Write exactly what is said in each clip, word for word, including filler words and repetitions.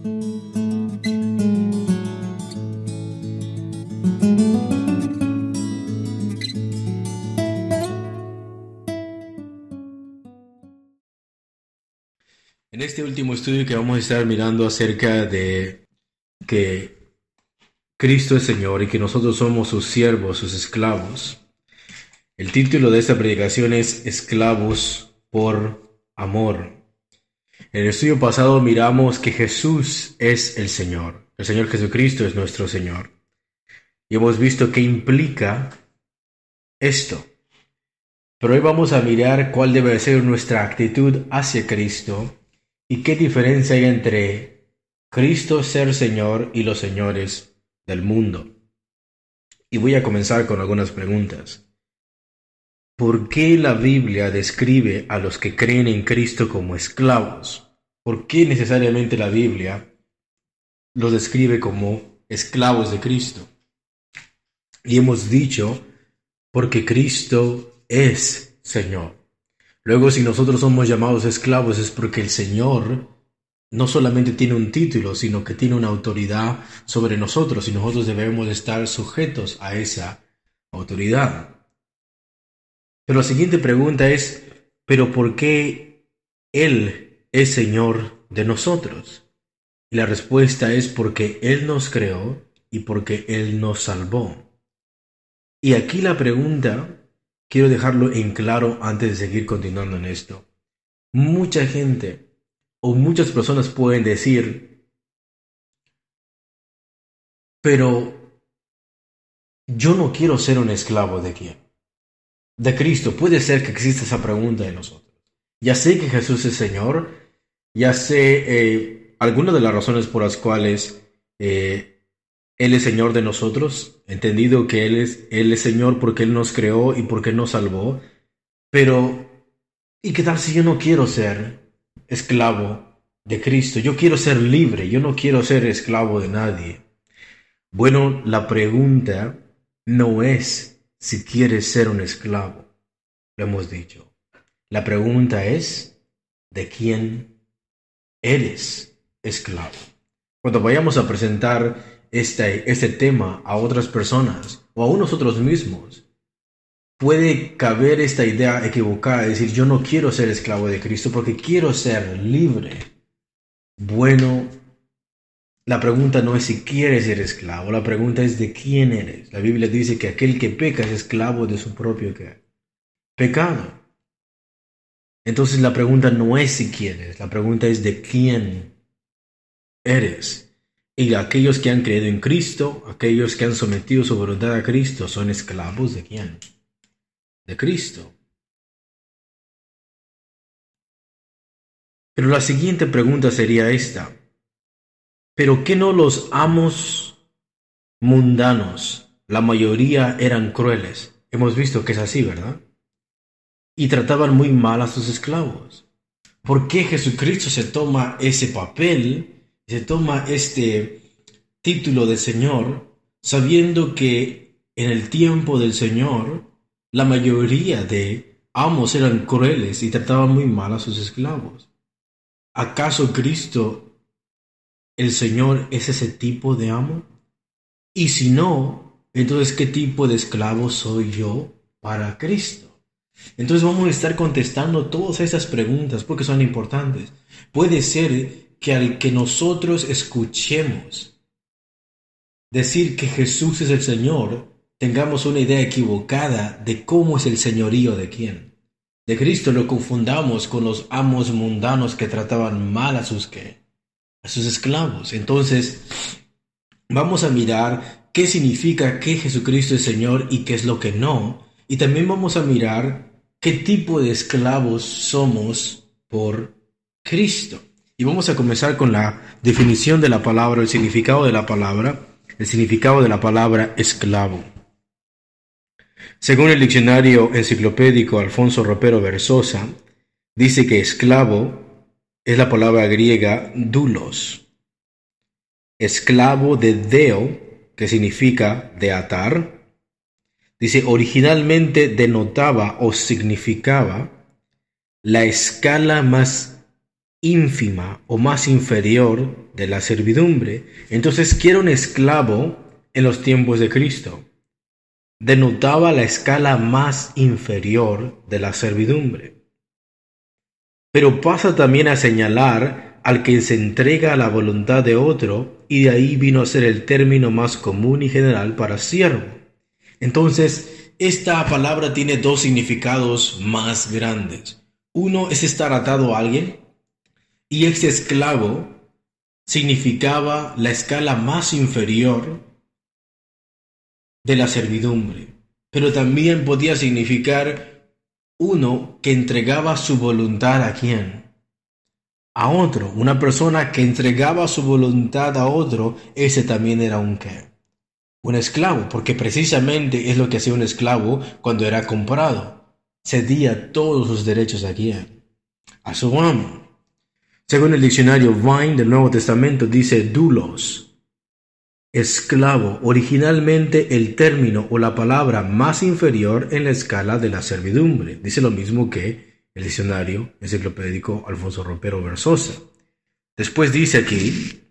En este último estudio que vamos a estar mirando acerca de que Cristo es Señor y que nosotros somos sus siervos, sus esclavos, el título de esta predicación es Esclavos por Amor. En el estudio pasado miramos que Jesús es el Señor, el Señor Jesucristo es nuestro Señor. Y hemos visto qué implica esto. Pero hoy vamos a mirar cuál debe ser nuestra actitud hacia Cristo y qué diferencia hay entre Cristo ser Señor y los señores del mundo. Y voy a comenzar con algunas preguntas. ¿Por qué la Biblia describe a los que creen en Cristo como esclavos? ¿Por qué necesariamente la Biblia los describe como esclavos de Cristo? Y hemos dicho, porque Cristo es Señor. Luego, si nosotros somos llamados esclavos es porque el Señor no solamente tiene un título, sino que tiene una autoridad sobre nosotros y nosotros debemos estar sujetos a esa autoridad. Pero la siguiente pregunta es, ¿pero por qué Él es Señor de nosotros? Y la respuesta es porque Él nos creó y porque Él nos salvó. Y aquí la pregunta, quiero dejarlo en claro antes de seguir continuando en esto. Mucha gente o muchas personas pueden decir, pero yo no quiero ser un esclavo de quién. De Cristo. Puede ser que exista esa pregunta en nosotros. Ya sé que Jesús es Señor, ya sé eh, algunas de las razones por las cuales eh, Él es Señor de nosotros, entendido que Él es, Él es Señor porque Él nos creó y porque nos salvó, pero ¿y qué tal si yo no quiero ser esclavo de Cristo? Yo quiero ser libre, yo no quiero ser esclavo de nadie. Bueno, la pregunta no es si quieres ser un esclavo, lo hemos dicho. La pregunta es, ¿de quién eres esclavo? Cuando vayamos a presentar este, este tema a otras personas o a nosotros mismos, puede caber esta idea equivocada de decir, yo no quiero ser esclavo de Cristo porque quiero ser libre. Bueno, la pregunta no es si quieres ser esclavo, la pregunta es de quién eres. La Biblia dice que aquel que peca es esclavo de su propio ¿qué? Pecado. Entonces la pregunta no es si quieres, la pregunta es de quién eres. Y aquellos que han creído en Cristo, aquellos que han sometido su voluntad a Cristo, son esclavos de quién? De Cristo. Pero la siguiente pregunta sería esta. ¿Pero qué no los amos mundanos? La mayoría eran crueles. Hemos visto que es así, ¿verdad? Y trataban muy mal a sus esclavos. ¿Por qué Jesucristo se toma ese papel, se toma este título de Señor, sabiendo que en el tiempo del Señor la mayoría de amos eran crueles y trataban muy mal a sus esclavos? ¿Acaso Cristo, el Señor, es ese tipo de amo? Y si no, entonces ¿qué tipo de esclavo soy yo para Cristo? Entonces vamos a estar contestando todas estas preguntas porque son importantes. Puede ser que al que nosotros escuchemos decir que Jesús es el Señor, tengamos una idea equivocada de cómo es el señorío de quién. De Cristo lo confundamos con los amos mundanos que trataban mal a sus, ¿qué? A sus esclavos. Entonces vamos a mirar qué significa que Jesucristo es Señor y qué es lo que no. Y también vamos a mirar qué tipo de esclavos somos por Cristo. Y vamos a comenzar con la definición de la palabra, el significado de la palabra, el significado de la palabra esclavo. Según el diccionario enciclopédico Alfonso Ropero Versosa, dice que esclavo es la palabra griega doulos, esclavo de deo, que significa de atar. Dice, originalmente denotaba o significaba la escala más ínfima o más inferior de la servidumbre. Entonces, ¿qué era un esclavo en los tiempos de Cristo? Denotaba la escala más inferior de la servidumbre. Pero pasa también a señalar al que se entrega a la voluntad de otro, y de ahí vino a ser el término más común y general para siervo. Entonces, esta palabra tiene dos significados más grandes. Uno es estar atado a alguien, y este esclavo significaba la escala más inferior de la servidumbre, pero también podía significar uno que entregaba su voluntad a quién, a otro, una persona que entregaba su voluntad a otro. Ese también era un qué, un esclavo, porque precisamente es lo que hacía un esclavo cuando era comprado, cedía todos sus derechos a quién, a su amo. Según el diccionario Vine del Nuevo Testamento, dice doulos, esclavo, originalmente el término o la palabra más inferior en la escala de la servidumbre. Dice lo mismo que el diccionario enciclopédico Alfonso Ropero Versosa. Después dice aquí,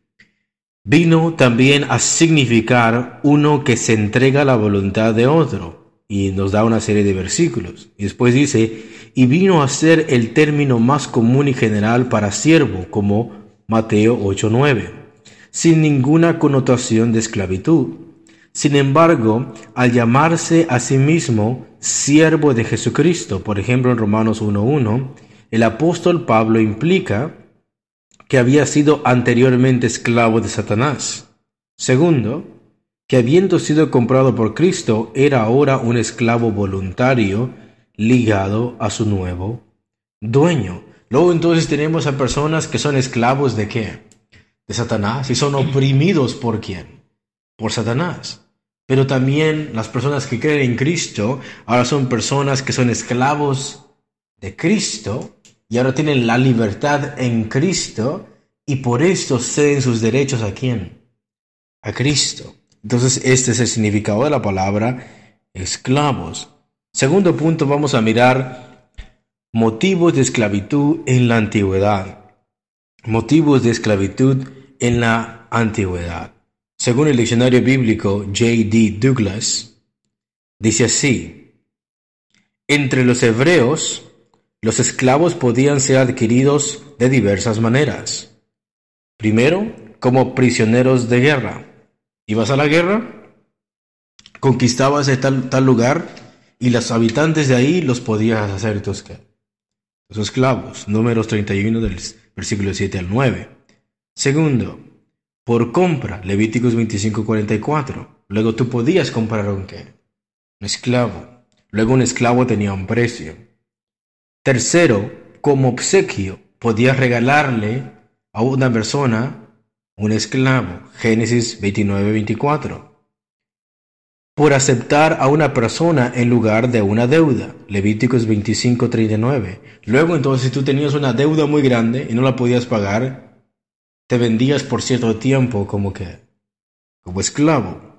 vino también a significar uno que se entrega a la voluntad de otro, y nos da una serie de versículos. Y después dice, y vino a ser el término más común y general para siervo, como Mateo ocho nueve, sin ninguna connotación de esclavitud. Sin embargo, al llamarse a sí mismo siervo de Jesucristo, por ejemplo en Romanos uno uno, el apóstol Pablo implica que había sido anteriormente esclavo de Satanás. Segundo, que habiendo sido comprado por Cristo, era ahora un esclavo voluntario ligado a su nuevo dueño. Luego entonces tenemos a personas que son esclavos ¿de qué? De Satanás, y son oprimidos ¿por quién? Por Satanás. Pero también las personas que creen en Cristo ahora son personas que son esclavos de Cristo y ahora tienen la libertad en Cristo, y por esto ceden sus derechos ¿a quién? A Cristo. Entonces este es el significado de la palabra esclavos. Segundo punto, vamos a mirar motivos de esclavitud en la antigüedad. Motivos de esclavitud en la antigüedad. Según el diccionario bíblico J D Douglas, dice así: entre los hebreos, los esclavos podían ser adquiridos de diversas maneras. Primero, como prisioneros de guerra. Ibas a la guerra, conquistabas tal, tal lugar, y los habitantes de ahí los podías hacer tus, tus esclavos. Números treinta y uno del versículo siete al nueve. Segundo, por compra, Levíticos veinticinco cuarenta y cuatro. Luego tú podías comprar un qué, un esclavo. Luego un esclavo tenía un precio. Tercero, como obsequio, podías regalarle a una persona un esclavo. Génesis veintinueve veinticuatro. Por aceptar a una persona en lugar de una deuda. Levíticos veinticinco treinta y nueve. Luego entonces, si tú tenías una deuda muy grande y no la podías pagar, te vendías por cierto tiempo como que, como esclavo.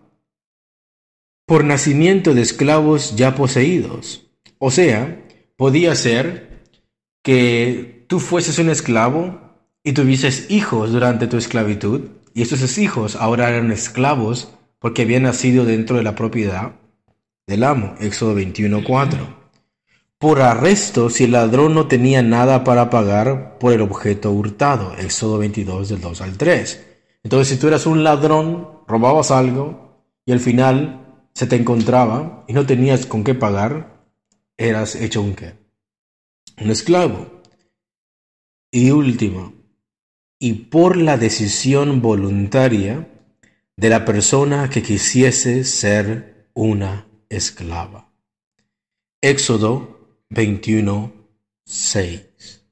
Por nacimiento de esclavos ya poseídos. O sea, podía ser que tú fueses un esclavo y tuvieses hijos durante tu esclavitud, y estos hijos ahora eran esclavos porque habían nacido dentro de la propiedad del amo. Éxodo veintiuno cuatro. Por arresto si el ladrón no tenía nada para pagar por el objeto hurtado. Éxodo veintidós del dos al tres. Entonces, si tú eras un ladrón, robabas algo y al final se te encontraba y no tenías con qué pagar, eras hecho un qué, un esclavo. Y último, y por la decisión voluntaria de la persona que quisiese ser una esclava. Éxodo veintiuno seis.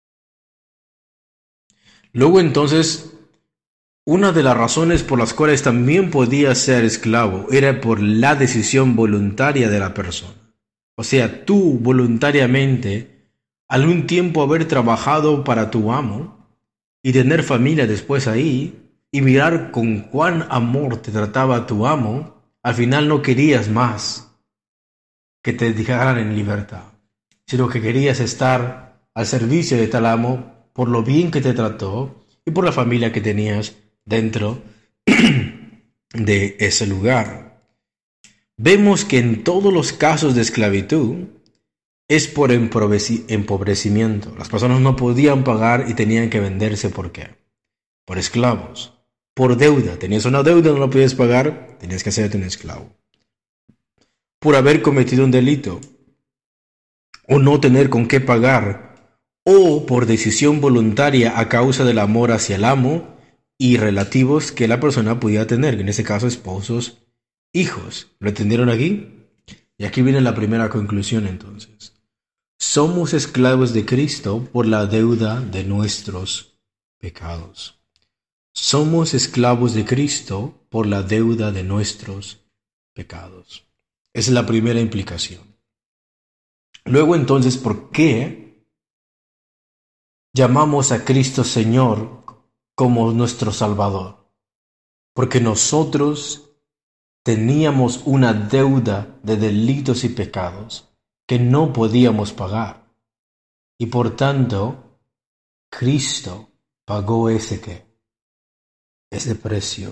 Luego entonces, una de las razones por las cuales también podía ser esclavo era por la decisión voluntaria de la persona. O sea, tú voluntariamente, algún tiempo haber trabajado para tu amo y tener familia después ahí, y mirar con cuán amor te trataba tu amo, al final no querías más que te dejaran en libertad, sino que querías estar al servicio de tal amo por lo bien que te trató y por la familia que tenías dentro de ese lugar. Vemos que en todos los casos de esclavitud es por empobrecimiento. Las personas no podían pagar y tenían que venderse. ¿Por qué? Por esclavos. Por deuda. Tenías una deuda, no la podías pagar, tenías que hacerte un esclavo. Por haber cometido un delito, o no tener con qué pagar, o por decisión voluntaria a causa del amor hacia el amo y relativos que la persona podía tener, en este caso esposos, hijos. ¿Lo entendieron aquí? Y aquí viene la primera conclusión entonces. Somos esclavos de Cristo por la deuda de nuestros pecados. Somos esclavos de Cristo por la deuda de nuestros pecados. Esa es la primera implicación. Luego entonces, ¿por qué llamamos a Cristo Señor como nuestro Salvador? Porque nosotros teníamos una deuda de delitos y pecados que no podíamos pagar. Y por tanto, Cristo pagó ese qué, ese precio.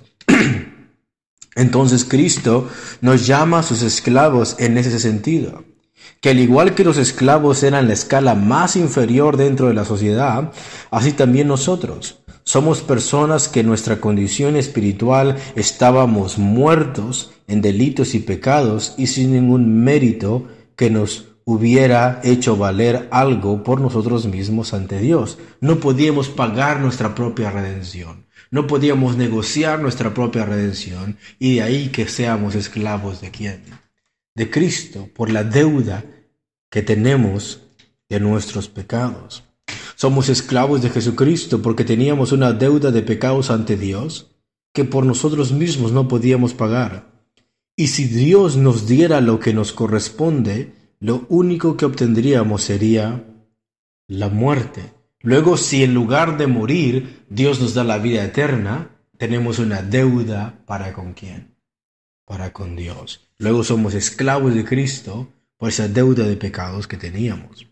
Entonces Cristo nos llama a sus esclavos en ese sentido, que al igual que los esclavos eran la escala más inferior dentro de la sociedad, así también nosotros somos personas que en nuestra condición espiritual estábamos muertos en delitos y pecados y sin ningún mérito que nos hubiera hecho valer algo por nosotros mismos ante Dios. No podíamos pagar nuestra propia redención. No podíamos negociar nuestra propia redención, y de ahí que seamos esclavos de ¿quién? De Cristo, por la deuda que tenemos de nuestros pecados. Somos esclavos de Jesucristo porque teníamos una deuda de pecados ante Dios que por nosotros mismos no podíamos pagar. Y si Dios nos diera lo que nos corresponde, lo único que obtendríamos sería la muerte. Luego, si en lugar de morir, Dios nos da la vida eterna, tenemos una deuda ¿para con quién? Para con Dios. Luego somos esclavos de Cristo por esa deuda de pecados que teníamos.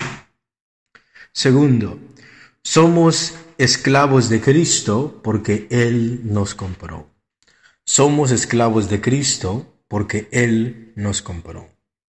Segundo, somos esclavos de Cristo porque Él nos compró. Somos esclavos de Cristo porque Él nos compró.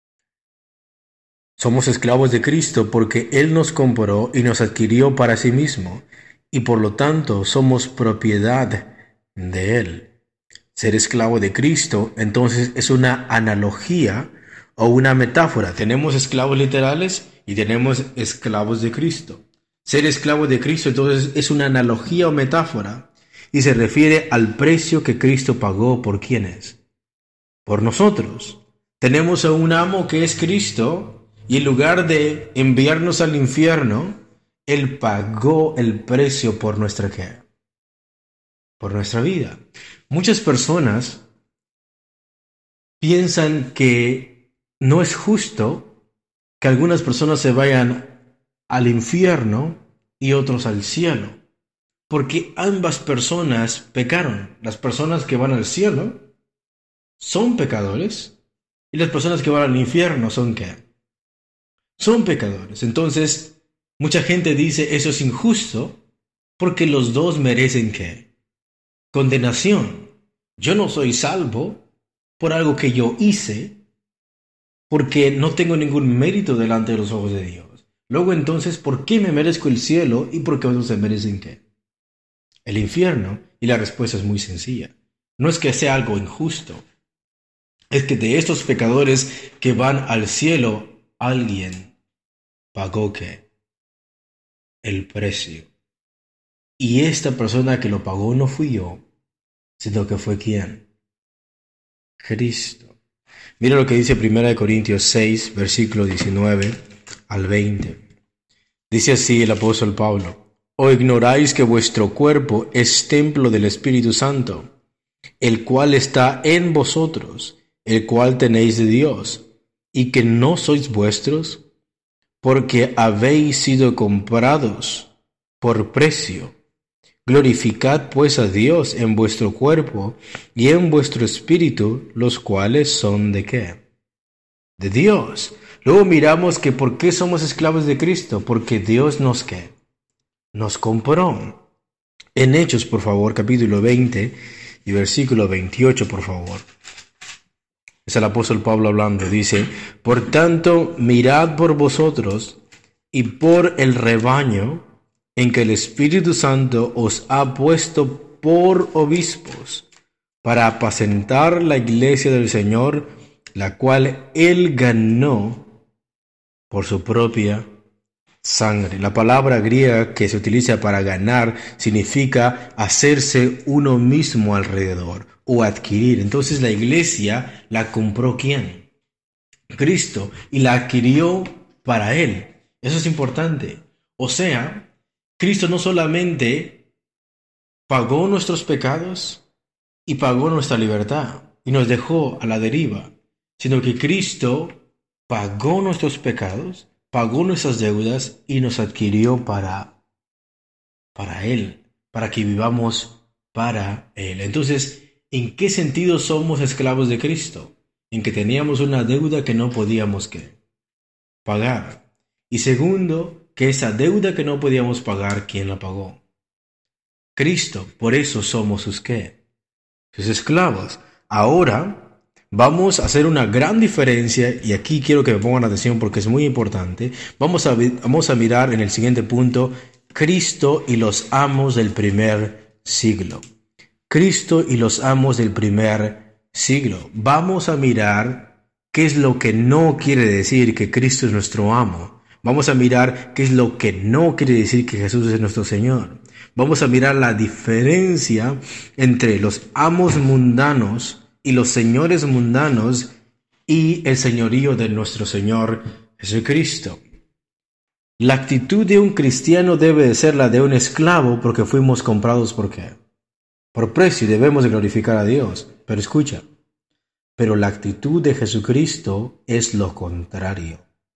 Somos esclavos de Cristo porque Él nos compró y nos adquirió para sí mismo, y por lo tanto somos propiedad de Él. Ser esclavo de Cristo, entonces, es una analogía o una metáfora. Tenemos esclavos literales y tenemos esclavos de Cristo. Ser esclavo de Cristo, entonces, es una analogía o metáfora y se refiere al precio que Cristo pagó por ¿quiénes? Por nosotros. Tenemos a un amo que es Cristo, y en lugar de enviarnos al infierno, Él pagó el precio por nuestra ¿qué? Por nuestra vida. Muchas personas piensan que no es justo que algunas personas se vayan al infierno y otros al cielo, porque ambas personas pecaron. Las personas que van al cielo son pecadores y las personas que van al infierno son ¿qué? Son pecadores. Entonces, mucha gente dice eso es injusto porque los dos merecen ¿qué? Condenación. Yo no soy salvo por algo que yo hice porque no tengo ningún mérito delante de los ojos de Dios. Luego entonces, ¿por qué me merezco el cielo y por qué otros se merecen qué? El infierno. Y la respuesta es muy sencilla. No es que sea algo injusto. Es que de estos pecadores que van al cielo, alguien pagó ¿qué? El precio. Y esta persona que lo pagó no fui yo, sino que fue ¿quién? Cristo. Mira lo que dice primera de Corintios seis, versículo diecinueve al veinte. Dice así el apóstol Pablo: ¿O ignoráis que vuestro cuerpo es templo del Espíritu Santo, el cual está en vosotros, el cual tenéis de Dios, y que no sois vuestros? Porque habéis sido comprados por precio. Glorificad pues a Dios en vuestro cuerpo y en vuestro espíritu, los cuales son ¿de qué? De Dios. Luego miramos que ¿por qué somos esclavos de Cristo? Porque Dios nos ¿qué? nos compró. En Hechos, por favor, capítulo veinte y versículo veintiocho, por favor. Es el apóstol Pablo hablando, dice: por tanto, mirad por vosotros y por el rebaño en que el Espíritu Santo os ha puesto por obispos, para apacentar la iglesia del Señor, la cual él ganó por su propia sangre. La palabra griega que se utiliza para ganar significa hacerse uno mismo alrededor o adquirir. Entonces la iglesia la compró ¿quién? Cristo, y la adquirió para él. Eso es importante. O sea, Cristo no solamente pagó nuestros pecados y pagó nuestra libertad y nos dejó a la deriva, sino que Cristo pagó nuestros pecados, pagó nuestras deudas y nos adquirió para, para Él, para que vivamos para Él. Entonces, ¿en qué sentido somos esclavos de Cristo? En que teníamos una deuda que no podíamos ¿qué? Pagar. Y segundo, que esa deuda que no podíamos pagar, ¿quién la pagó? Cristo. Por eso somos sus ¿qué? Sus esclavos. Ahora vamos a hacer una gran diferencia, y aquí quiero que me pongan atención porque es muy importante. Vamos a, vamos a mirar en el siguiente punto, Cristo y los amos del primer siglo. Cristo y los amos del primer siglo. Vamos a mirar qué es lo que no quiere decir que Cristo es nuestro amo. Vamos a mirar qué es lo que no quiere decir que Jesús es nuestro Señor. Vamos a mirar la diferencia entre los amos mundanos y los señores mundanos y el señorío de nuestro Señor Jesucristo. La actitud de un cristiano debe de ser la de un esclavo, porque fuimos comprados ¿por qué? Por precio, y debemos de glorificar a Dios. Pero escucha, pero la actitud de Jesucristo es lo contrario,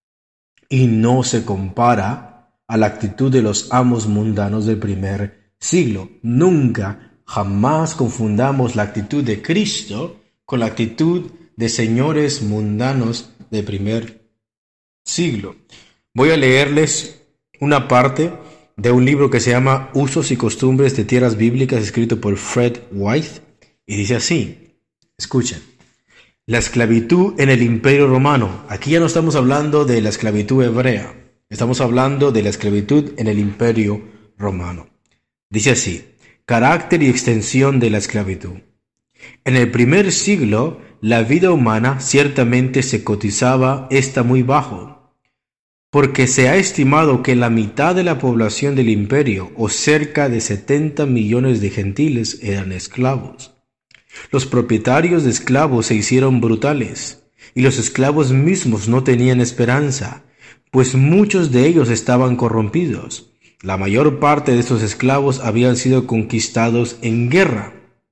y no se compara a la actitud de los amos mundanos del primer siglo. Nunca, jamás confundamos la actitud de Cristo con la actitud de señores mundanos del primer siglo. Voy a leerles una parte de un libro que se llama Usos y Costumbres de Tierras Bíblicas, escrito por Fred White, y dice así, escuchen: la esclavitud en el Imperio Romano. Aquí ya no estamos hablando de la esclavitud hebrea, estamos hablando de la esclavitud en el Imperio Romano. Dice así: carácter y extensión de la esclavitud. En el primer siglo, la vida humana ciertamente se cotizaba esta muy bajo, porque se ha estimado que la mitad de la población del imperio, o cerca de setenta millones de gentiles, eran esclavos. Los propietarios de esclavos se hicieron brutales, y los esclavos mismos no tenían esperanza, pues muchos de ellos estaban corrompidos. La mayor parte de estos esclavos habían sido conquistados en guerra.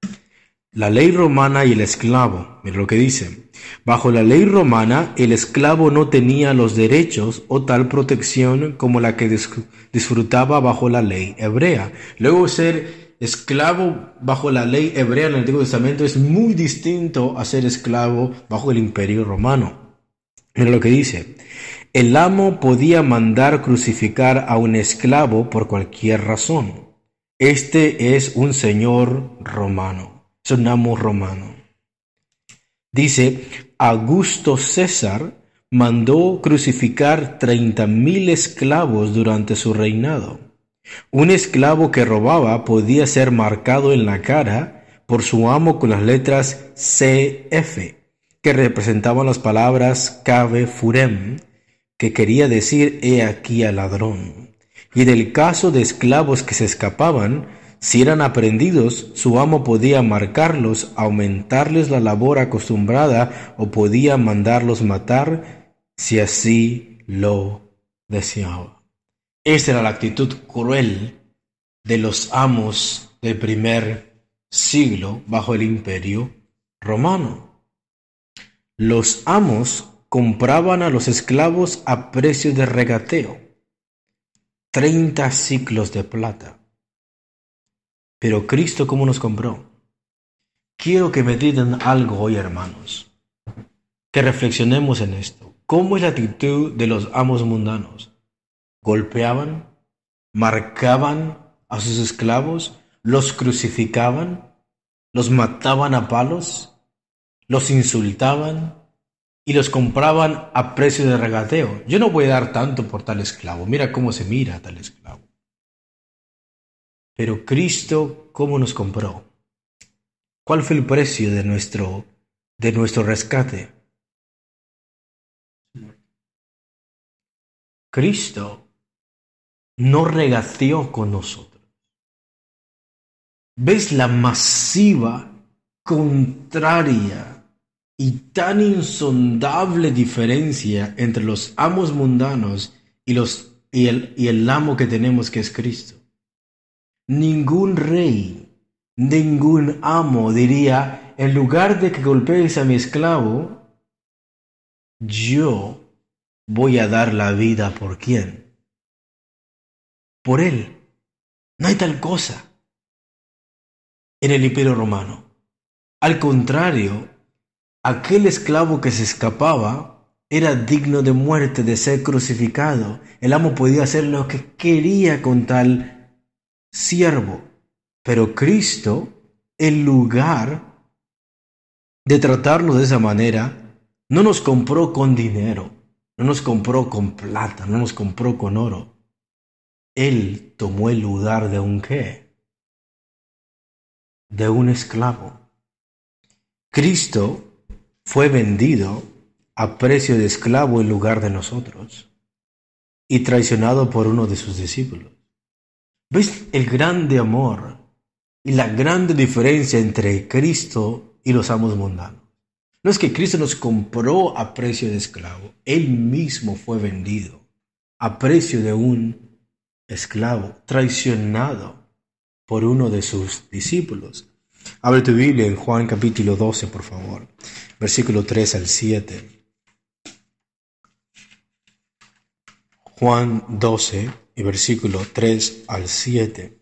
La ley romana y el esclavo, mira lo que dice. Bajo la ley romana, el esclavo no tenía los derechos o tal protección como la que disfrutaba bajo la ley hebrea. Luego, ser esclavo bajo la ley hebrea en el Antiguo Testamento es muy distinto a ser esclavo bajo el Imperio Romano. Mira lo que dice. El amo podía mandar crucificar a un esclavo por cualquier razón. Este es un señor romano. Es un amo romano. Dice, Augusto César mandó crucificar treinta mil esclavos durante su reinado. Un esclavo que robaba podía ser marcado en la cara por su amo con las letras C F, que representaban las palabras Cave Furem, que quería decir he aquí al ladrón. Y en el caso de esclavos que se escapaban, si eran aprehendidos, su amo podía marcarlos, aumentarles la labor acostumbrada o podía mandarlos matar si así lo deseaba. Esta era la actitud cruel de los amos del primer siglo bajo el Imperio Romano. Los amos compraban a los esclavos a precio de regateo, treinta siclos de plata. Pero Cristo, ¿cómo nos compró? Quiero que mediten algo hoy, hermanos, que reflexionemos en esto. ¿Cómo es la actitud de los amos mundanos? ¿Golpeaban? marcaban a sus esclavos, los crucificaban, los mataban a palos, los insultaban y los compraban a precio de regateo. Yo no voy a dar tanto por tal esclavo. Mira cómo se mira a tal esclavo. Pero Cristo, ¿cómo nos compró? ¿Cuál fue el precio de nuestro, de nuestro rescate? Cristo no regateó con nosotros. ¿Ves la masiva, contraria y tan insondable diferencia entre los amos mundanos y, los, y, el, y el amo que tenemos, que es Cristo? Ningún rey, ningún amo diría, en lugar de que golpees a mi esclavo, yo voy a dar la vida por quién. Por él. No hay tal cosa en el Imperio Romano. Al contrario, aquel esclavo que se escapaba era digno de muerte, de ser crucificado. El amo podía hacer lo que quería con tal siervo. Pero Cristo, en lugar de tratarnos de esa manera, no nos compró con dinero, no nos compró con plata, no nos compró con oro. Él tomó el lugar de un ¿qué? De un esclavo. Cristo fue vendido a precio de esclavo en lugar de nosotros y traicionado por uno de sus discípulos. ¿Ves el grande amor y la grande diferencia entre Cristo y los amos mundanos? No es que Cristo nos compró a precio de esclavo, Él mismo fue vendido a precio de un esclavo, traicionado por uno de sus discípulos. Abre tu Biblia en Juan capítulo doce, por favor, versículo tres al siete. Juan doce y versículo tres al siete.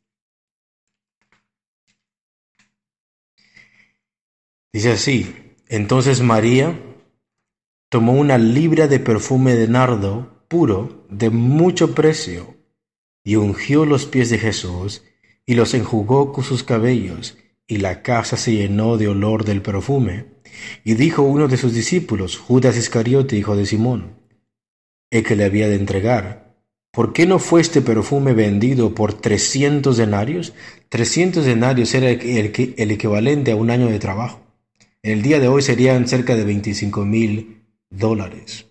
Dice así: entonces María tomó una libra de perfume de nardo puro de mucho precio y ungió los pies de Jesús y los enjugó con sus cabellos, y la casa se llenó de olor del perfume. Y dijo uno de sus discípulos, Judas Iscariote, hijo de Simón, el que le había de entregar: ¿por qué no fue este perfume vendido por trescientos denarios? Trescientos denarios era el, el, el equivalente a un año de trabajo. En el día de hoy serían cerca de veinticinco mil dólares.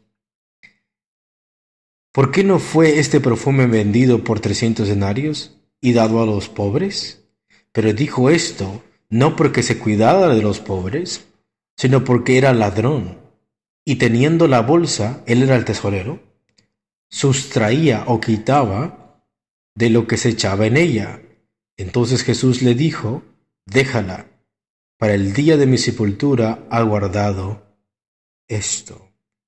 ¿Por qué no fue este perfume vendido por trescientos denarios y dado a los pobres? Pero dijo esto no porque se cuidara de los pobres, sino porque era ladrón, y teniendo la bolsa, él era el tesorero, sustraía o quitaba de lo que se echaba en ella. Entonces Jesús le dijo: déjala, para el día de mi sepultura ha guardado esto.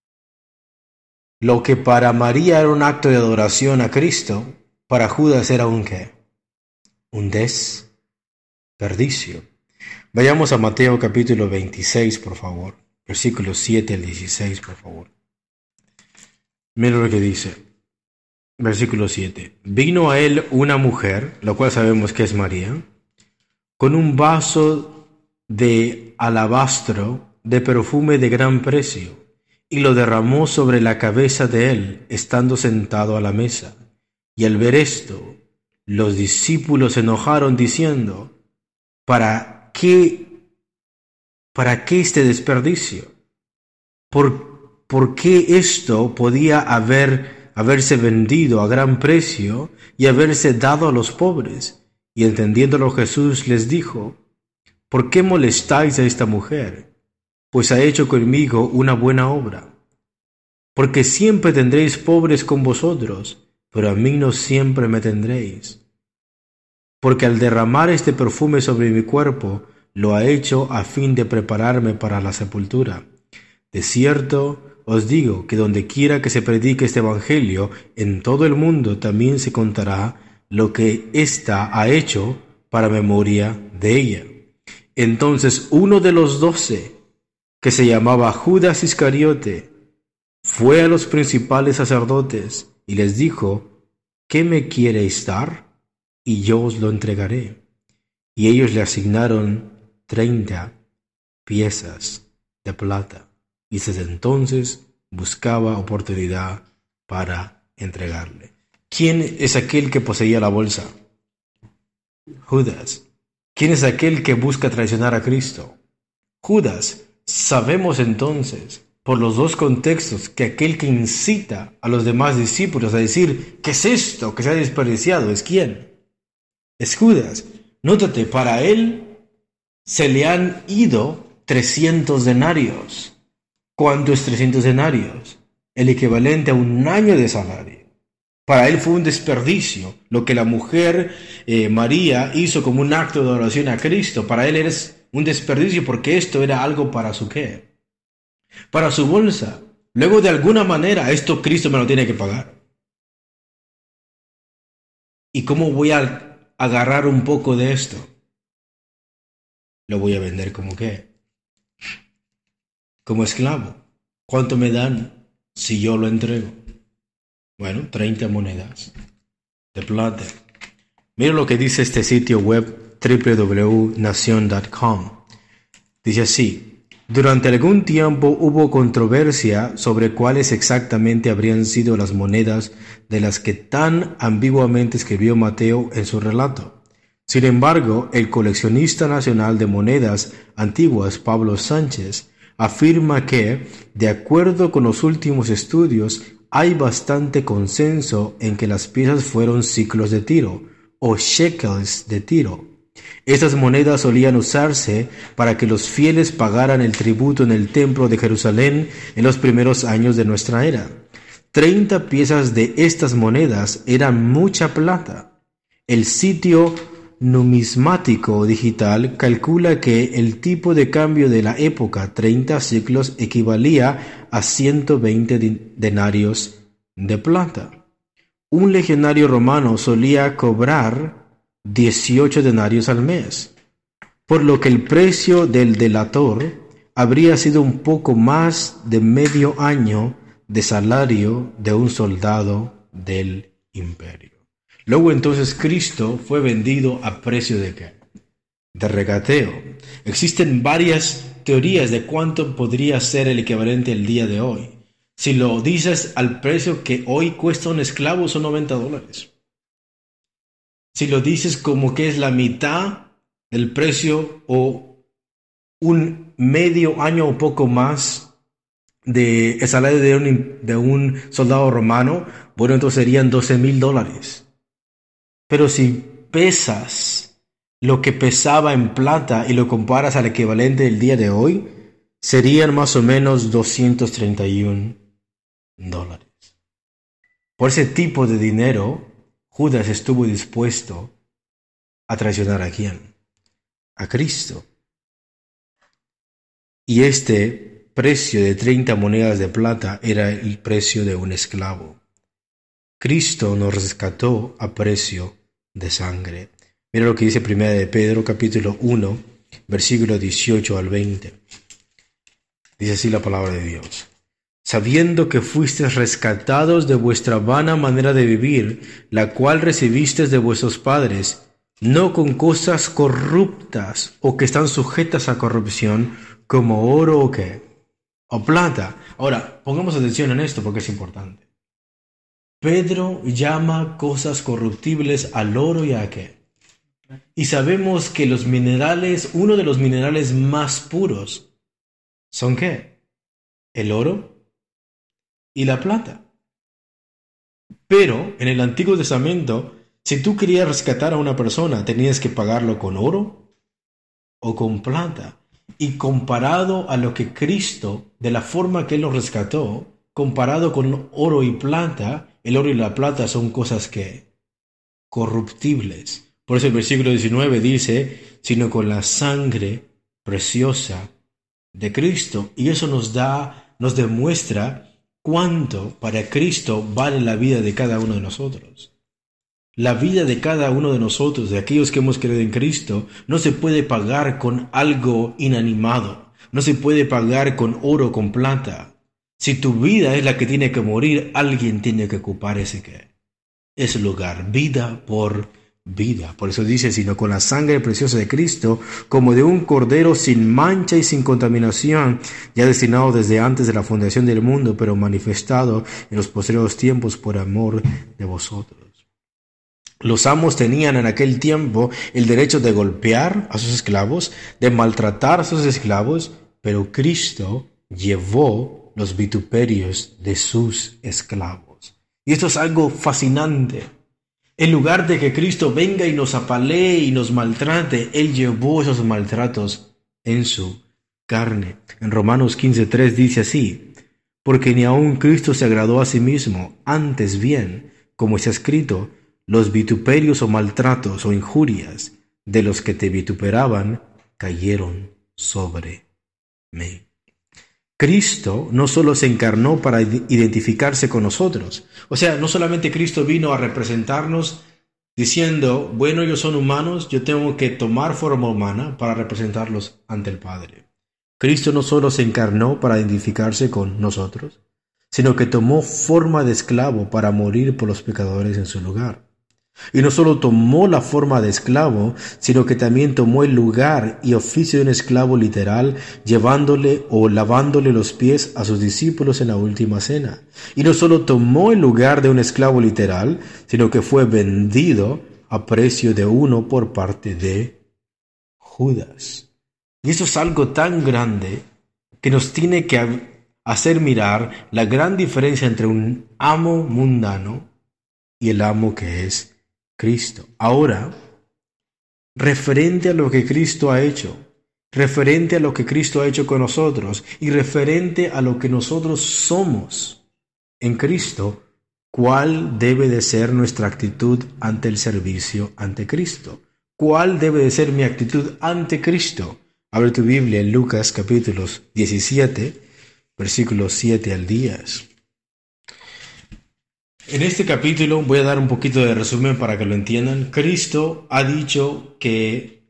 Lo que para María era un acto de adoración a Cristo, para Judas era un ¿qué? Un desperdicio. Vayamos a Mateo capítulo veintiséis, por favor. Versículos siete al dieciséis, por favor. Mira lo que dice. Versículo siete. Vino a él una mujer, la cual sabemos que es María, con un vaso de alabastro de perfume de gran precio, y lo derramó sobre la cabeza de él, estando sentado a la mesa. Y al ver esto, los discípulos se enojaron, diciendo: ¿Para qué, para qué este desperdicio? ¿Por, por qué esto podía haber, haberse vendido a gran precio y haberse dado a los pobres? Y entendiéndolo Jesús les dijo: ¿por qué molestáis a esta mujer? Pues ha hecho conmigo una buena obra. Porque siempre tendréis pobres con vosotros, pero a mí no siempre me tendréis. Porque al derramar este perfume sobre mi cuerpo, lo ha hecho a fin de prepararme para la sepultura. De cierto os digo que donde quiera que se predique este evangelio, en todo el mundo también se contará lo que ésta ha hecho para memoria de ella. Entonces uno de los doce, que se llamaba Judas Iscariote, fue a los principales sacerdotes y les dijo: ¿qué me quiereis dar? Y yo os lo entregaré. Y ellos le asignaron treinta piezas de plata, y desde entonces buscaba oportunidad para entregarle. ¿Quién es aquel que poseía la bolsa? Judas. ¿Quién es aquel que busca traicionar a Cristo? Judas. Sabemos entonces, por los dos contextos, que aquel que incita a los demás discípulos a decir, ¿qué es esto que se ha desperdiciado? ¿Es quién? Es Judas. Nótate, para él se le han ido trescientos denarios. ¿Cuánto es trescientos denarios? El equivalente a un año de salario. Para él fue un desperdicio. Lo que la mujer eh, María hizo como un acto de adoración a Cristo, para él es un desperdicio porque esto era algo para su qué. Para su bolsa. Luego de alguna manera esto Cristo me lo tiene que pagar. ¿Y cómo voy a agarrar un poco de esto? Lo voy a vender como qué. Como esclavo. ¿Cuánto me dan si yo lo entrego? Bueno, treinta monedas de plata. Mira lo que dice este sitio web doble u doble u doble u punto nación punto com. Dice así: durante algún tiempo hubo controversia sobre cuáles exactamente habrían sido las monedas de las que tan ambiguamente escribió Mateo en su relato. Sin embargo, el coleccionista nacional de monedas antiguas, Pablo Sánchez, afirma que, de acuerdo con los últimos estudios, hay bastante consenso en que las piezas fueron siclos de Tiro, o shekels de Tiro. Estas monedas solían usarse para que los fieles pagaran el tributo en el templo de Jerusalén en los primeros años de nuestra era. Treinta piezas de estas monedas eran mucha plata. El sitio numismático digital calcula que el tipo de cambio de la época, treinta siclos, equivalía a ciento veinte denarios de plata. Un legionario romano solía cobrar dieciocho denarios al mes, por lo que el precio del delator habría sido un poco más de medio año de salario de un soldado del imperio. Luego entonces Cristo fue vendido a precio de ¿qué? De regateo. Existen varias teorías de cuánto podría ser el equivalente el día de hoy. Si lo dices al precio que hoy cuesta un esclavo, son noventa dólares. Si lo dices como que es la mitad del precio o un medio año o poco más de el salario de un, de un soldado romano, bueno, entonces serían doce mil dólares. Pero si pesas lo que pesaba en plata y lo comparas al equivalente del día de hoy, serían más o menos doscientos treinta y uno dólares. Por ese tipo de dinero, Judas estuvo dispuesto a traicionar a quién? A Cristo. Y este precio de treinta monedas de plata era el precio de un esclavo. Cristo nos rescató a precio de sangre. Mira lo que dice primera de Pedro, capítulo uno, versículo dieciocho al veinte. Dice así la palabra de Dios: sabiendo que fuisteis rescatados de vuestra vana manera de vivir, la cual recibisteis de vuestros padres, no con cosas corruptas o que están sujetas a corrupción, como oro o qué, o plata. Ahora, pongamos atención en esto porque es importante. Pedro llama cosas corruptibles al oro y a qué. Y sabemos que los minerales, uno de los minerales más puros, ¿son qué? El oro y la plata. Pero en el Antiguo Testamento, si tú querías rescatar a una persona, tenías que pagarlo con oro o con plata. Y comparado a lo que Cristo, de la forma que Él lo rescató, comparado con oro y plata, el oro y la plata son cosas que corruptibles. Por eso el versículo diecinueve dice, sino con la sangre preciosa de Cristo. Y eso nos da, nos demuestra cuánto para Cristo vale la vida de cada uno de nosotros. La vida de cada uno de nosotros, de aquellos que hemos creído en Cristo, no se puede pagar con algo inanimado. No se puede pagar con oro, con plata. Si tu vida es la que tiene que morir, alguien tiene que ocupar ese, ese lugar, vida por vida. Por eso dice, sino con la sangre preciosa de Cristo, como de un cordero sin mancha y sin contaminación, ya destinado desde antes de la fundación del mundo, pero manifestado en los posteriores tiempos por amor de vosotros. Los amos tenían en aquel tiempo el derecho de golpear a sus esclavos, de maltratar a sus esclavos, pero Cristo llevó los vituperios de sus esclavos. Y esto es algo fascinante. En lugar de que Cristo venga y nos apalee y nos maltrate, Él llevó esos maltratos en su carne. En Romanos quince tres dice así, porque ni aun Cristo se agradó a sí mismo, antes bien, como está escrito, los vituperios o maltratos o injurias de los que te vituperaban cayeron sobre mí. Cristo no solo se encarnó para identificarse con nosotros, o sea, no solamente Cristo vino a representarnos diciendo, bueno, ellos son humanos, yo tengo que tomar forma humana para representarlos ante el Padre. Cristo no solo se encarnó para identificarse con nosotros, sino que tomó forma de esclavo para morir por los pecadores en su lugar. Y no solo tomó la forma de esclavo, sino que también tomó el lugar y oficio de un esclavo literal, llevándole o lavándole los pies a sus discípulos en la última cena. Y no solo tomó el lugar de un esclavo literal, sino que fue vendido a precio de uno por parte de Judas. Y eso es algo tan grande que nos tiene que hacer mirar la gran diferencia entre un amo mundano y el amo que es Cristo. Ahora, referente a lo que Cristo ha hecho, referente a lo que Cristo ha hecho con nosotros y referente a lo que nosotros somos en Cristo, ¿cuál debe de ser nuestra actitud ante el servicio ante Cristo? ¿Cuál debe de ser mi actitud ante Cristo? Abre tu Biblia en Lucas capítulo diecisiete, versículos siete al diez. En este capítulo voy a dar un poquito de resumen para que lo entiendan. Cristo ha dicho que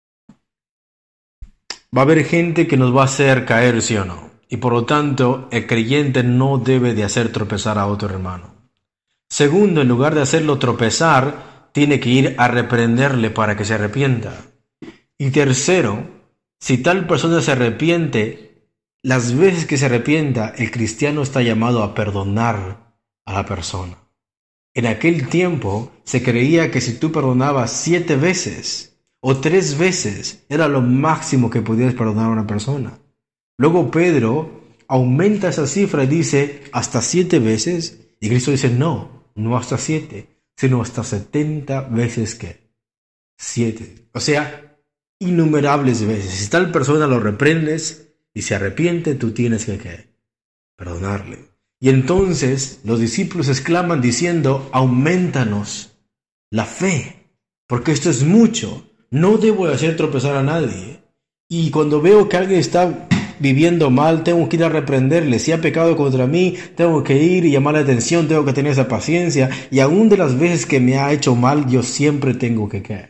va a haber gente que nos va a hacer caer, sí o no. Y por lo tanto, el creyente no debe de hacer tropezar a otro hermano. Segundo, en lugar de hacerlo tropezar, tiene que ir a reprenderle para que se arrepienta. Y tercero, si tal persona se arrepiente, las veces que se arrepienta, el cristiano está llamado a perdonar a la persona. En aquel tiempo se creía que si tú perdonabas siete veces o tres veces era lo máximo que podías perdonar a una persona. Luego Pedro aumenta esa cifra y dice hasta siete veces, y Cristo dice no, no hasta siete, sino hasta setenta veces que siete. O sea, innumerables veces. Si tal persona lo reprendes y se arrepiente, tú tienes que ¿qué? Perdonarle. Y entonces los discípulos exclaman diciendo, aumentanos la fe, porque esto es mucho, no debo hacer tropezar a nadie. Y cuando veo que alguien está viviendo mal, tengo que ir a reprenderle. Si ha pecado contra mí, tengo que ir y llamarle la atención, tengo que tener esa paciencia. Y aún de las veces que me ha hecho mal, yo siempre tengo que, ¿qué?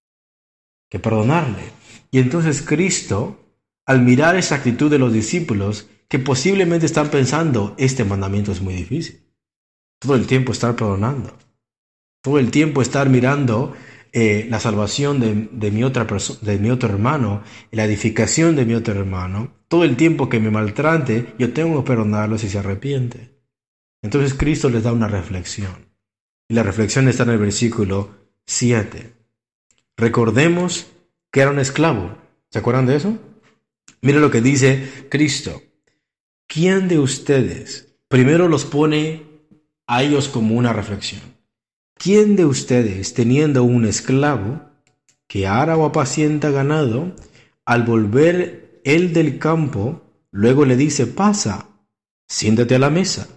que perdonarle. Y entonces Cristo, al mirar esa actitud de los discípulos, que posiblemente están pensando, este mandamiento es muy difícil. Todo el tiempo estar perdonando. Todo el tiempo estar mirando eh, la salvación de, de, mi otra perso- de mi otro hermano, la edificación de mi otro hermano. Todo el tiempo que me maltrate, yo tengo que perdonarlo si se arrepiente. Entonces Cristo les da una reflexión. Y la reflexión está en el versículo siete. Recordemos que era un esclavo. ¿Se acuerdan de eso? Mira lo que dice Cristo. ¿Quién de ustedes, primero los pone a ellos como una reflexión, quién de ustedes, teniendo un esclavo que ara o apacienta ganado, al volver él del campo, luego le dice, pasa, siéntate a la mesa?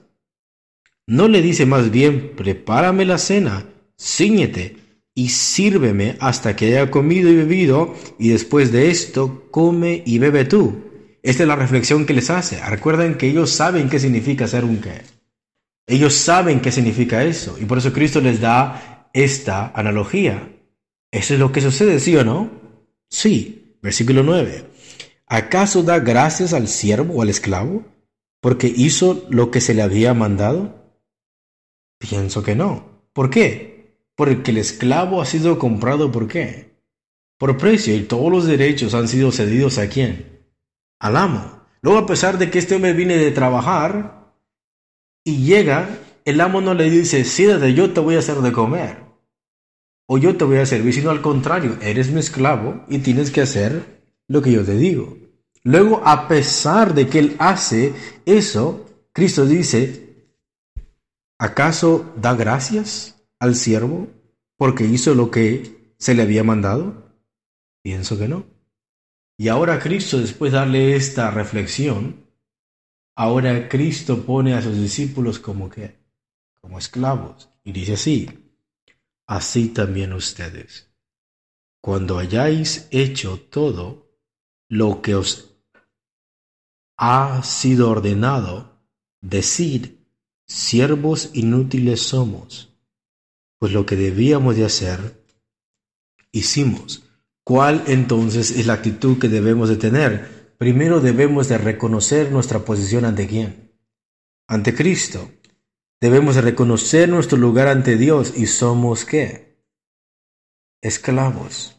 No le dice más bien, prepárame la cena, cíñete y sírveme hasta que haya comido y bebido, y después de esto come y bebe tú. Esta es la reflexión que les hace. Recuerden que ellos saben qué significa ser un qué. Ellos saben qué significa eso. Y por eso Cristo les da esta analogía. ¿Eso es lo que sucede, sí o no? Sí. Versículo nueve. ¿Acaso da gracias al siervo o al esclavo porque hizo lo que se le había mandado? Pienso que no. ¿Por qué? Porque el esclavo ha sido comprado ¿por qué? Por precio, y todos los derechos han sido cedidos ¿a quién? Al amo. Luego, a pesar de que este hombre viene de trabajar y llega, el amo no le dice, siéntate, yo te voy a hacer de comer, o yo te voy a servir, sino al contrario, eres mi esclavo y tienes que hacer lo que yo te digo. Luego, a pesar de que él hace eso, Cristo dice, ¿acaso da gracias al siervo porque hizo lo que se le había mandado? Pienso que no. Y ahora Cristo, después de darle esta reflexión, ahora Cristo pone a sus discípulos como que, como esclavos. Y dice así, así también ustedes, cuando hayáis hecho todo lo que os ha sido ordenado, decid, siervos inútiles somos, pues lo que debíamos de hacer, hicimos. ¿Cuál entonces es la actitud que debemos de tener? Primero debemos de reconocer nuestra posición ante ¿quién? Ante Cristo. Debemos de reconocer nuestro lugar ante Dios y somos ¿qué? Esclavos.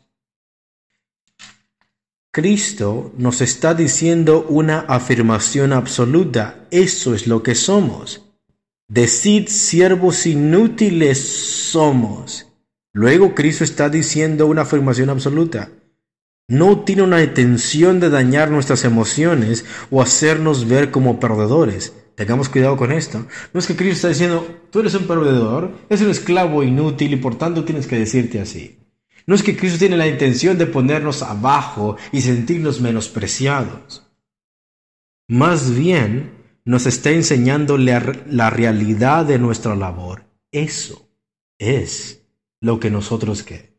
Cristo nos está diciendo una afirmación absoluta. Eso es lo que somos. Decid, siervos inútiles somos. Luego Cristo está diciendo una afirmación absoluta. No tiene una intención de dañar nuestras emociones o hacernos ver como perdedores. Tengamos cuidado con esto. No es que Cristo está diciendo, tú eres un perdedor, eres un esclavo inútil y por tanto tienes que decirte así. No es que Cristo tiene la intención de ponernos abajo y sentirnos menospreciados. Más bien, nos está enseñando la, la realidad de nuestra labor. Eso es lo que nosotros ¿qué?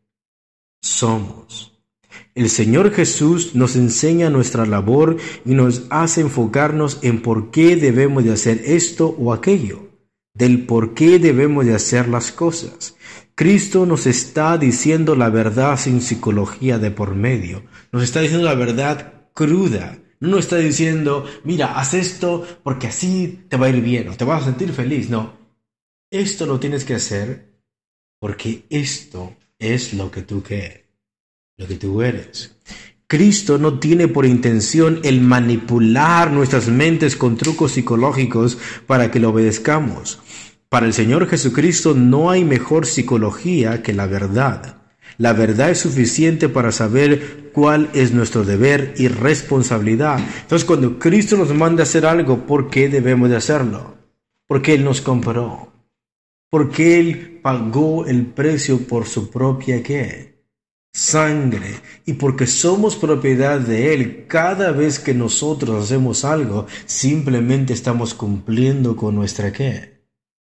Somos. El Señor Jesús nos enseña nuestra labor y nos hace enfocarnos en por qué debemos de hacer esto o aquello, del por qué debemos de hacer las cosas. Cristo nos está diciendo la verdad sin psicología de por medio. Nos está diciendo la verdad cruda. No nos está diciendo, mira, haz esto porque así te va a ir bien o te vas a sentir feliz. No, esto lo tienes que hacer porque esto es lo que tú quieres, lo que tú eres. Cristo no tiene por intención el manipular nuestras mentes con trucos psicológicos para que lo obedezcamos. Para el Señor Jesucristo no hay mejor psicología que la verdad. La verdad es suficiente para saber cuál es nuestro deber y responsabilidad. Entonces, cuando Cristo nos manda a hacer algo, ¿por qué debemos de hacerlo? Porque Él nos compró. Porque Él pagó el precio por su propia ¿qué? Sangre. Y porque somos propiedad de Él, cada vez que nosotros hacemos algo, simplemente estamos cumpliendo con nuestra ¿qué?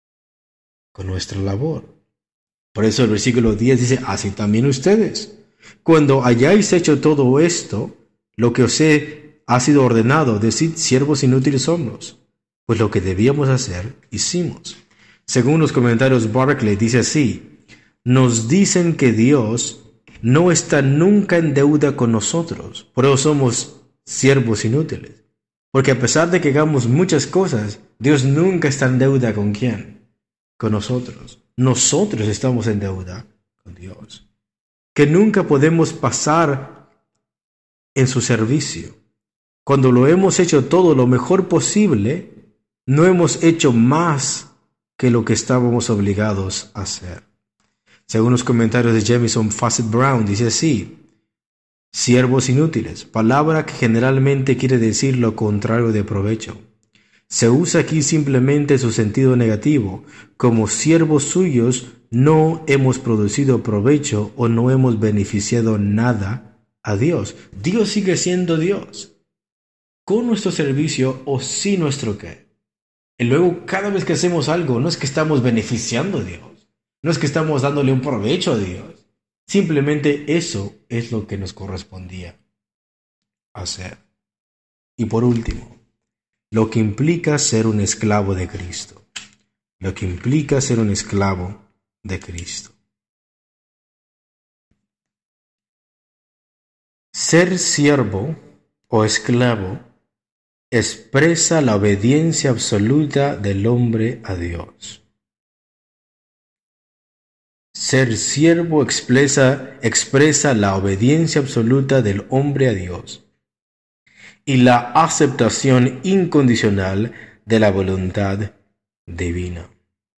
Con nuestra labor. Por eso el versículo diez dice, así también ustedes. Cuando hayáis hecho todo esto, lo que os he, ha sido ordenado, decid, siervos inútiles somos. Pues lo que debíamos hacer, hicimos. Según los comentarios Barclay, dice así, nos dicen que Dios no está nunca en deuda con nosotros. Por eso somos siervos inútiles. Porque a pesar de que hagamos muchas cosas, Dios nunca está en deuda con ¿quién? Con nosotros. Nosotros estamos en deuda con Dios. Que nunca podemos pasar en su servicio. Cuando lo hemos hecho todo lo mejor posible, no hemos hecho más que lo que estábamos obligados a hacer. Según los comentarios de Jamison Fassett Brown, dice así, siervos inútiles, palabra que generalmente quiere decir lo contrario de provecho. Se usa aquí simplemente su sentido negativo. Como siervos suyos no hemos producido provecho o no hemos beneficiado nada a Dios. Dios sigue siendo Dios. Con nuestro servicio o sin nuestro qué. Y luego cada vez que hacemos algo no es que estamos beneficiando a Dios. No es que estamos dándole un provecho a Dios. Simplemente eso es lo que nos correspondía hacer. Y por último, lo que implica ser un esclavo de Cristo. Lo que implica ser un esclavo de Cristo. Ser siervo o esclavo expresa la obediencia absoluta del hombre a Dios. Ser siervo expresa, expresa la obediencia absoluta del hombre a Dios y la aceptación incondicional de la voluntad divina.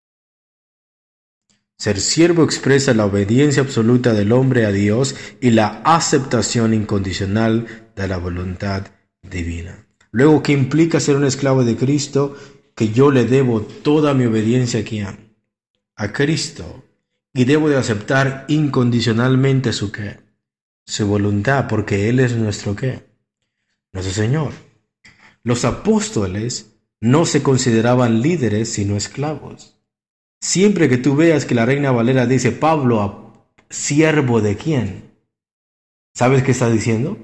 Ser siervo expresa la obediencia absoluta del hombre a Dios y la aceptación incondicional de la voluntad divina. Luego, ¿qué implica ser un esclavo de Cristo? Que yo le debo toda mi obediencia a quién? A Cristo. Y debo de aceptar incondicionalmente su qué, su voluntad, porque Él es nuestro qué, nuestro Señor. Los apóstoles no se consideraban líderes sino esclavos. Siempre que tú veas que la Reina Valera dice Pablo, siervo de quién, ¿sabes qué está diciendo?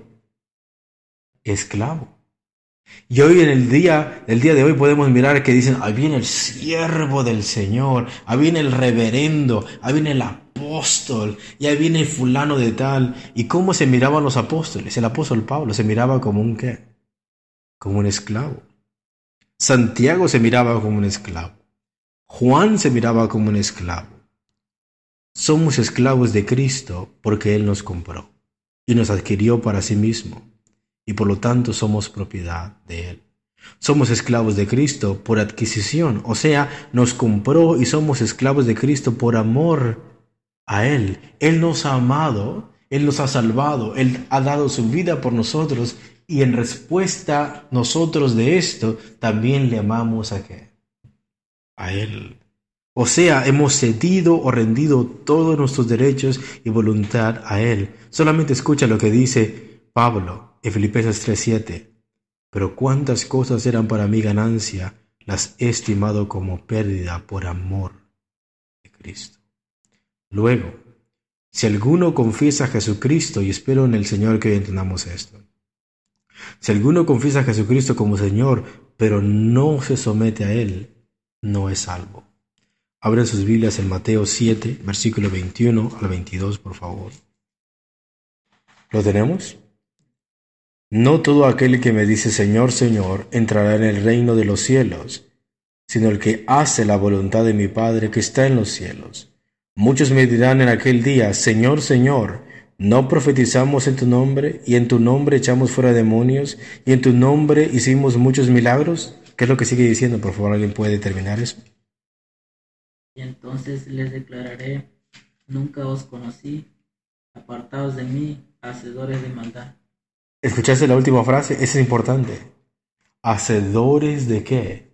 Esclavo. Y hoy en el día, el día de hoy podemos mirar que dicen, ahí viene el siervo del Señor, ahí viene el reverendo, ahí viene el apóstol, y ahí viene el fulano de tal. ¿Y cómo se miraban los apóstoles? El apóstol Pablo se miraba como un ¿qué? Como un esclavo. Santiago se miraba como un esclavo. Juan se miraba como un esclavo. Somos esclavos de Cristo porque Él nos compró y nos adquirió para sí mismo. Y por lo tanto somos propiedad de Él. Somos esclavos de Cristo por adquisición, o sea, nos compró y somos esclavos de Cristo por amor a Él. Él nos ha amado, Él nos ha salvado, Él ha dado su vida por nosotros y en respuesta nosotros de esto también le amamos a ¿qué? A Él. O sea, hemos cedido o rendido todos nuestros derechos y voluntad a Él. Solamente escucha lo que dice Pablo en Filipenses tres siete. Pero cuántas cosas eran para mi ganancia, las he estimado como pérdida por amor de Cristo. Luego, si alguno confiesa a Jesucristo, y espero en el Señor que hoy entendamos esto, si alguno confiesa a Jesucristo como Señor, pero no se somete a Él, no es salvo. Abren sus Biblias en Mateo siete, versículo veintiuno al veintidós, por favor. ¿Lo tenemos? No todo aquel que me dice Señor, Señor, entrará en el reino de los cielos, sino el que hace la voluntad de mi Padre que está en los cielos. Muchos me dirán en aquel día, Señor, Señor, ¿no profetizamos en tu nombre, y en tu nombre echamos fuera demonios, y en tu nombre hicimos muchos milagros? ¿Qué es lo que sigue diciendo? Por favor, ¿alguien puede terminar eso? Y entonces les declararé, nunca os conocí, apartados de mí, hacedores de maldad. ¿Escuchaste la última frase? Esa es importante. ¿Hacedores de qué?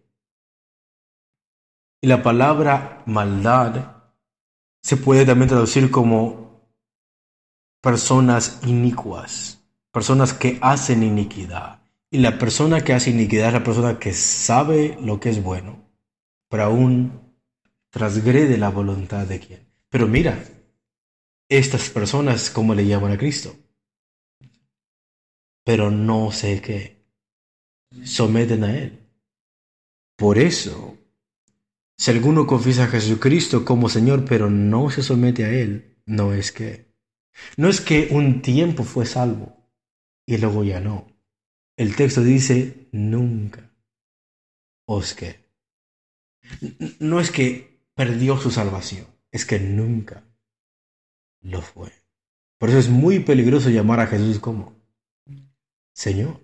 Y la palabra maldad se puede también traducir como personas inicuas, personas que hacen iniquidad. Y la persona que hace iniquidad es la persona que sabe lo que es bueno, pero aún transgrede la voluntad de quién. Pero mira, estas personas, ¿cómo le llaman a Cristo? Pero no sé qué, someten a Él. Por eso, si alguno confiesa a Jesucristo como Señor, pero no se somete a Él, no es que, no es que un tiempo fue salvo y luego ya no. El texto dice nunca os que. No es que perdió su salvación, es que nunca lo fue. Por eso es muy peligroso llamar a Jesús como Señor.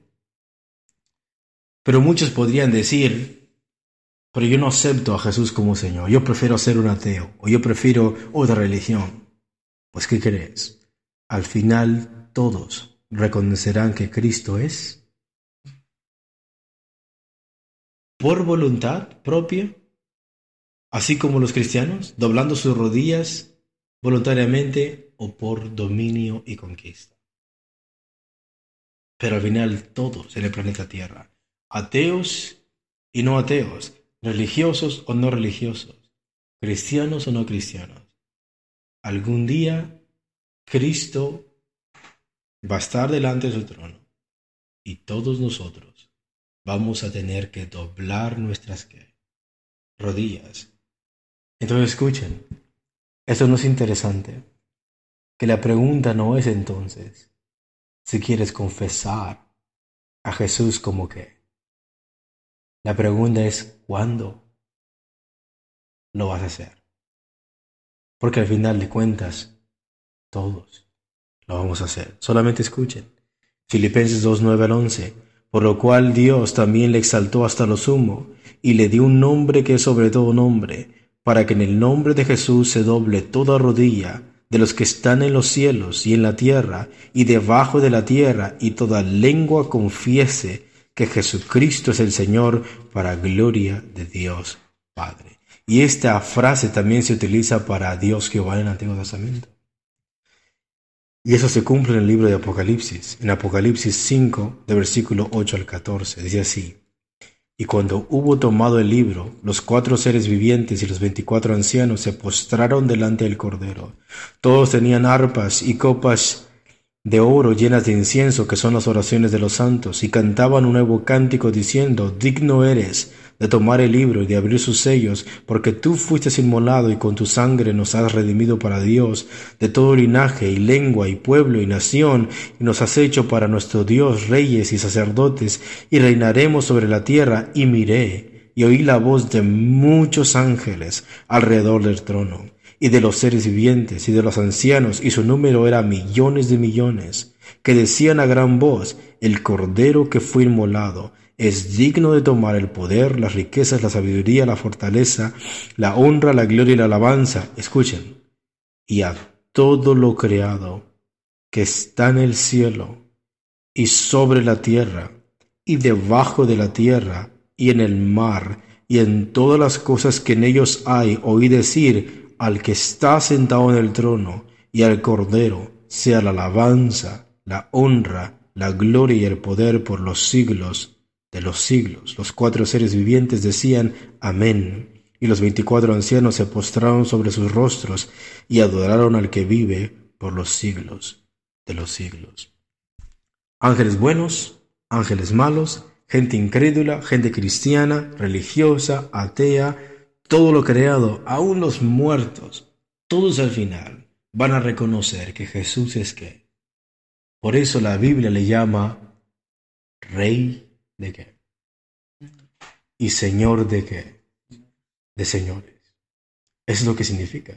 Pero muchos podrían decir, pero yo no acepto a Jesús como Señor, yo prefiero ser un ateo, o yo prefiero otra religión. Pues ¿qué crees? Al final todos reconocerán que Cristo es por voluntad propia, así como los cristianos, doblando sus rodillas voluntariamente o por dominio y conquista. Pero al final todos en el planeta Tierra, ateos y no ateos, religiosos o no religiosos, cristianos o no cristianos, algún día Cristo va a estar delante de su trono y todos nosotros vamos a tener que doblar nuestras ¿qué? Rodillas. Entonces escuchen, esto no es interesante, que la pregunta no es entonces si quieres confesar a Jesús como que. La pregunta es ¿cuándo lo vas a hacer? Porque al final de cuentas, todos lo vamos a hacer. Solamente escuchen. Filipenses dos, nueve al once. Por lo cual Dios también le exaltó hasta lo sumo, y le dio un nombre que es sobre todo nombre, para que en el nombre de Jesús se doble toda rodilla, de los que están en los cielos y en la tierra, y debajo de la tierra, y toda lengua confiese que Jesucristo es el Señor, para gloria de Dios Padre. Y esta frase también se utiliza para Dios Jehová en el Antiguo Testamento. Y eso se cumple en el libro de Apocalipsis, en Apocalipsis cinco, de versículo ocho al catorce, dice así: Y cuando hubo tomado el libro, los cuatro seres vivientes y los veinticuatro ancianos se postraron delante del Cordero. Todos tenían arpas y copas de oro llenas de incienso, que son las oraciones de los santos, y cantaban un nuevo cántico diciendo: Digno eres de tomar el libro y de abrir sus sellos, porque tú fuiste inmolado y con tu sangre nos has redimido para Dios de todo linaje y lengua y pueblo y nación, y nos has hecho para nuestro Dios reyes y sacerdotes, y reinaremos sobre la tierra. Y miré y oí la voz de muchos ángeles alrededor del trono, y de los seres vivientes y de los ancianos, y su número era millones de millones, que decían a gran voz: El Cordero que fue inmolado es digno de tomar el poder, las riquezas, la sabiduría, la fortaleza, la honra, la gloria y la alabanza. Escuchen. Y a todo lo creado que está en el cielo y sobre la tierra y debajo de la tierra y en el mar y en todas las cosas que en ellos hay, oí decir al que está sentado en el trono y al Cordero, sea la alabanza, la honra, la gloria y el poder por los siglos de los siglos. Los cuatro seres vivientes decían: Amén. Y los veinticuatro ancianos se postraron sobre sus rostros y adoraron al que vive por los siglos de los siglos. Ángeles buenos, ángeles malos, gente incrédula, gente cristiana, religiosa, atea, todo lo creado, aún los muertos, todos al final van a reconocer que Jesús es qué. Por eso la Biblia le llama Rey de qué y Señor de qué, de señores. Eso es lo que significa.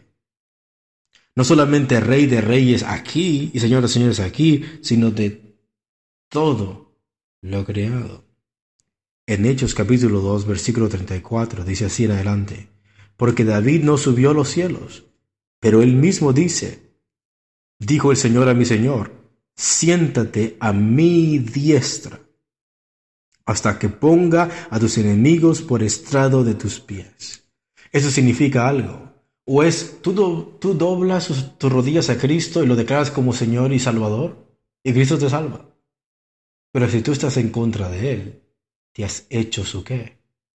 No solamente Rey de reyes aquí y Señor de señores aquí, sino de todo lo creado. En Hechos capítulo dos, versículo treinta y cuatro, dice así en adelante: Porque David no subió a los cielos, pero él mismo dice: Dijo el Señor a mi Señor: Siéntate a mi diestra, hasta que ponga a tus enemigos por estrado de tus pies. Eso significa algo. O es, tú, do, tú doblas tus, tus rodillas a Cristo y lo declaras como Señor y Salvador, y Cristo te salva. Pero si tú estás en contra de Él, te has hecho su qué,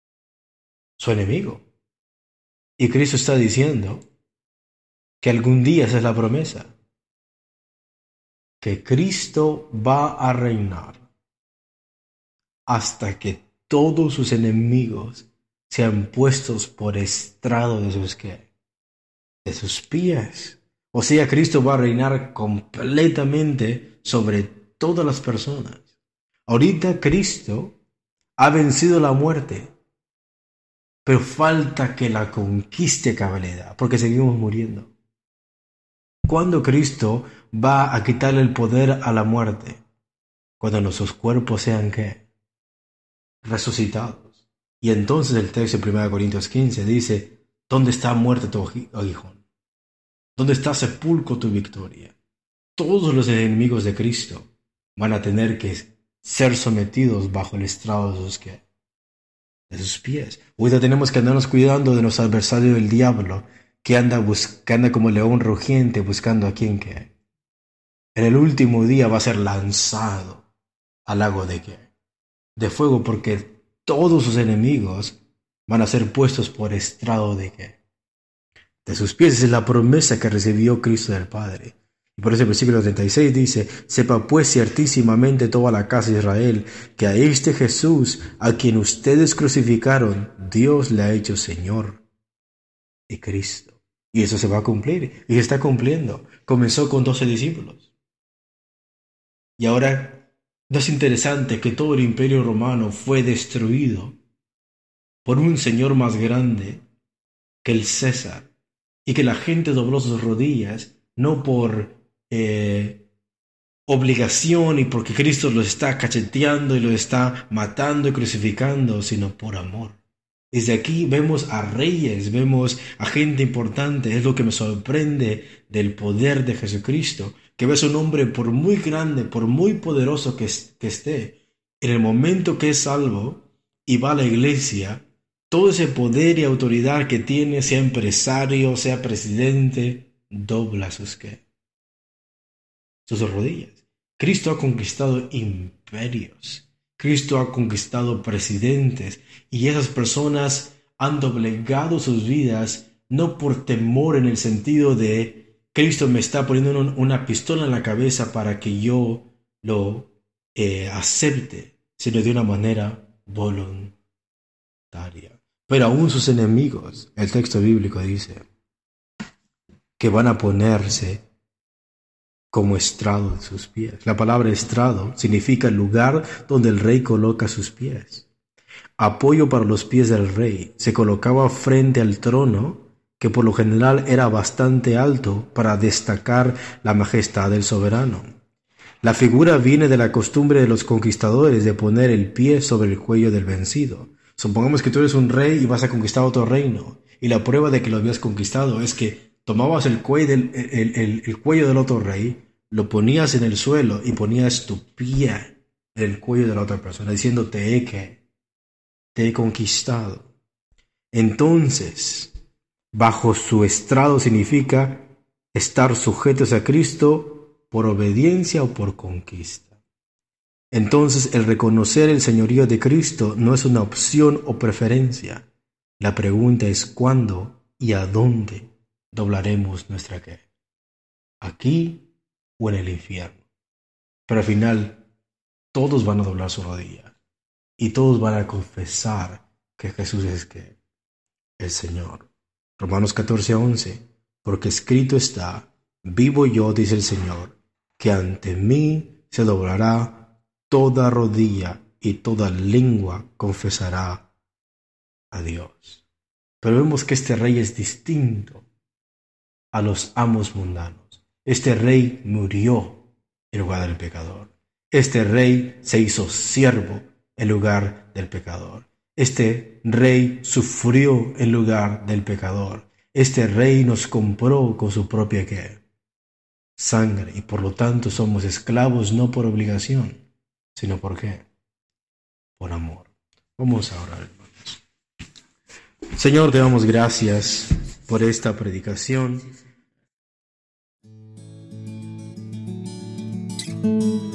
su enemigo. Y Cristo está diciendo que algún día, esa es la promesa, que Cristo va a reinar hasta que todos sus enemigos sean puestos por estrado de sus ¿qué? De sus pies. O sea, Cristo va a reinar completamente sobre todas las personas. Ahorita Cristo ha vencido la muerte, pero falta que la conquiste a cabalidad, porque seguimos muriendo. ¿Cuándo Cristo va a quitarle el poder a la muerte? Cuando nuestros cuerpos sean ¿qué? Resucitados. Y entonces el texto en primera Corintios quince dice: ¿dónde está muerte tu aguijón? ¿Dónde está sepulcro tu victoria? Todos los enemigos de Cristo van a tener que ser sometidos bajo el estrado de sus, ¿qué? De sus pies. Ahorita tenemos que andarnos cuidando de nuestro adversario el diablo, que anda, buscando como león rugiente buscando a quien que en el último día va a ser lanzado al lago de qué, de fuego, porque todos sus enemigos van a ser puestos por estrado de qué, de sus pies. Esa es la promesa que recibió Cristo del Padre. Y por eso el versículo treinta y seis dice: sepa pues ciertísimamente toda la casa de Israel que a este Jesús, a quien ustedes crucificaron, Dios le ha hecho Señor y Cristo. Y eso se va a cumplir, y se está cumpliendo. Comenzó con doce discípulos. Y ahora, ¿no es interesante que todo el imperio romano fue destruido por un señor más grande que el César, y que la gente dobló sus rodillas, no por eh, obligación y porque Cristo los está cacheteando y los está matando y crucificando, sino por amor. Desde aquí vemos a reyes, vemos a gente importante. Es lo que me sorprende del poder de Jesucristo, que ves un hombre, por muy grande, por muy poderoso que, que esté, en el momento que es salvo y va a la iglesia, todo ese poder y autoridad que tiene, sea empresario, sea presidente, dobla sus, ¿qué? sus rodillas. Cristo ha conquistado imperios. Cristo ha conquistado presidentes y esas personas han doblegado sus vidas no por temor en el sentido de Cristo me está poniendo una pistola en la cabeza para que yo lo eh, acepte, sino de una manera voluntaria. Pero aún sus enemigos, el texto bíblico dice que van a ponerse como estrado de sus pies. La palabra estrado significa el lugar donde el rey coloca sus pies. Apoyo para los pies del rey. Se colocaba frente al trono, que por lo general era bastante alto para destacar la majestad del soberano. La figura viene de la costumbre de los conquistadores de poner el pie sobre el cuello del vencido. Supongamos que tú eres un rey y vas a conquistar otro reino, y la prueba de que lo habías conquistado es que tomabas el cuello del, el, el, el cuello del otro rey, lo ponías en el suelo y ponías tu pie en el cuello de la otra persona, diciendo te he que, te he conquistado. Entonces, bajo su estrado significa estar sujetos a Cristo por obediencia o por conquista. Entonces, el reconocer el señorío de Cristo no es una opción o preferencia. La pregunta es cuándo y a dónde doblaremos nuestra qué. Aquí o en el infierno. Pero al final, todos van a doblar su rodilla y todos van a confesar que Jesús es que el Señor. Romanos catorce a once, porque escrito está, vivo yo, dice el Señor, que ante mí se doblará toda rodilla y toda lengua confesará a Dios. Pero vemos que este rey es distinto a los amos mundanos. Este rey murió en lugar del pecador. Este rey se hizo siervo en lugar del pecador. Este rey sufrió en lugar del pecador. Este rey nos compró con su propia ¿qué? Sangre, y por lo tanto somos esclavos no por obligación, sino por ¿qué? Por amor. Vamos a orar, hermanos. Señor, te damos gracias por esta predicación.